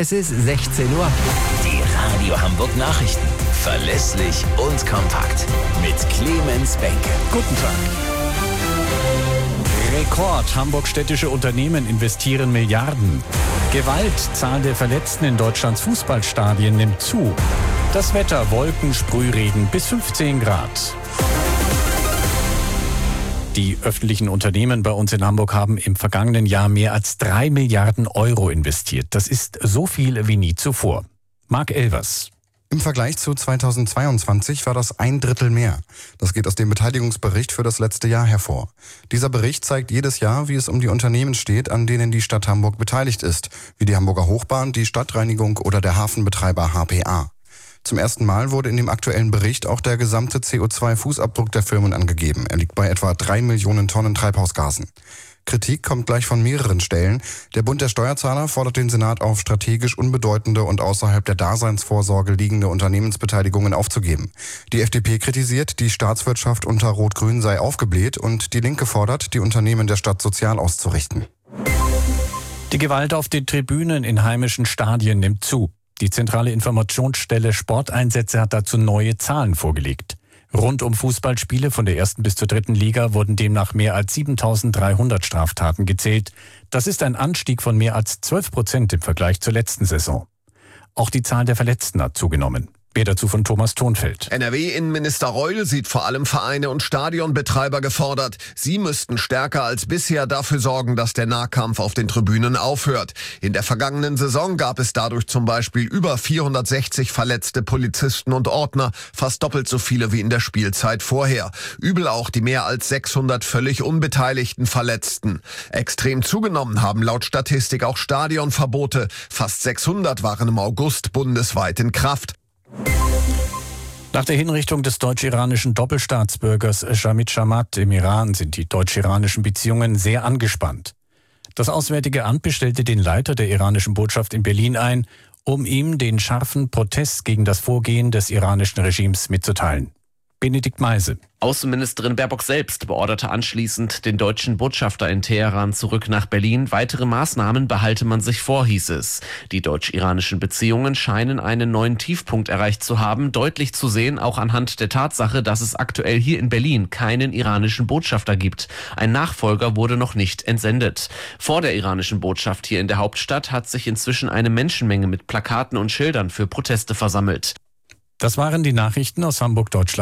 Es ist 16 Uhr. Die Radio Hamburg Nachrichten. Verlässlich und kompakt. Mit Clemens Benke. Guten Tag. Rekord. Hamburg-städtische Unternehmen investieren Milliarden. Gewalt. Zahl der Verletzten in Deutschlands Fußballstadien nimmt zu. Das Wetter. Wolken, Sprühregen bis 15 Grad. Die öffentlichen Unternehmen bei uns in Hamburg haben im vergangenen Jahr mehr als 3 Milliarden Euro investiert. Das ist so viel wie nie zuvor. Marc Elvers. Im Vergleich zu 2022 war das 1/3 mehr. Das geht aus dem Beteiligungsbericht für das letzte Jahr hervor. Dieser Bericht zeigt jedes Jahr, wie es um die Unternehmen steht, an denen die Stadt Hamburg beteiligt ist, wie die Hamburger Hochbahn, die Stadtreinigung oder der Hafenbetreiber HPA. Zum ersten Mal wurde in dem aktuellen Bericht auch der gesamte CO2-Fußabdruck der Firmen angegeben. Er liegt bei etwa 3 Millionen Tonnen Treibhausgasen. Kritik kommt gleich von mehreren Stellen. Der Bund der Steuerzahler fordert den Senat auf, strategisch unbedeutende und außerhalb der Daseinsvorsorge liegende Unternehmensbeteiligungen aufzugeben. Die FDP kritisiert, die Staatswirtschaft unter Rot-Grün sei aufgebläht und die Linke fordert, die Unternehmen der Stadt sozial auszurichten. Die Gewalt auf den Tribünen in heimischen Stadien nimmt zu. Die zentrale Informationsstelle Sporteinsätze hat dazu neue Zahlen vorgelegt. Rund um Fußballspiele von der 1. bis zur 3. Liga wurden demnach mehr als 7.300 Straftaten gezählt. Das ist ein Anstieg von mehr als 12% im Vergleich zur letzten Saison. Auch die Zahl der Verletzten hat zugenommen. Mehr dazu von Thomas Thonfeld. NRW-Innenminister Reul sieht vor allem Vereine und Stadionbetreiber gefordert. Sie müssten stärker als bisher dafür sorgen, dass der Nahkampf auf den Tribünen aufhört. In der vergangenen Saison gab es dadurch zum Beispiel über 460 verletzte Polizisten und Ordner, fast doppelt so viele wie in der Spielzeit vorher. Übel auch die mehr als 600 völlig unbeteiligten Verletzten. Extrem zugenommen haben laut Statistik auch Stadionverbote. Fast 600 waren im August bundesweit in Kraft. Nach der Hinrichtung des deutsch-iranischen Doppelstaatsbürgers Jamid Chamat im Iran sind die deutsch-iranischen Beziehungen sehr angespannt. Das Auswärtige Amt bestellte den Leiter der iranischen Botschaft in Berlin ein, um ihm den scharfen Protest gegen das Vorgehen des iranischen Regimes mitzuteilen. Benedikt Meise. Außenministerin Baerbock selbst beorderte anschließend den deutschen Botschafter in Teheran zurück nach Berlin. Weitere Maßnahmen behalte man sich vor, hieß es. Die deutsch-iranischen Beziehungen scheinen einen neuen Tiefpunkt erreicht zu haben. Deutlich zu sehen auch anhand der Tatsache, dass es aktuell hier in Berlin keinen iranischen Botschafter gibt. Ein Nachfolger wurde noch nicht entsendet. Vor der iranischen Botschaft hier in der Hauptstadt hat sich inzwischen eine Menschenmenge mit Plakaten und Schildern für Proteste versammelt. Das waren die Nachrichten aus Hamburg, Deutschland.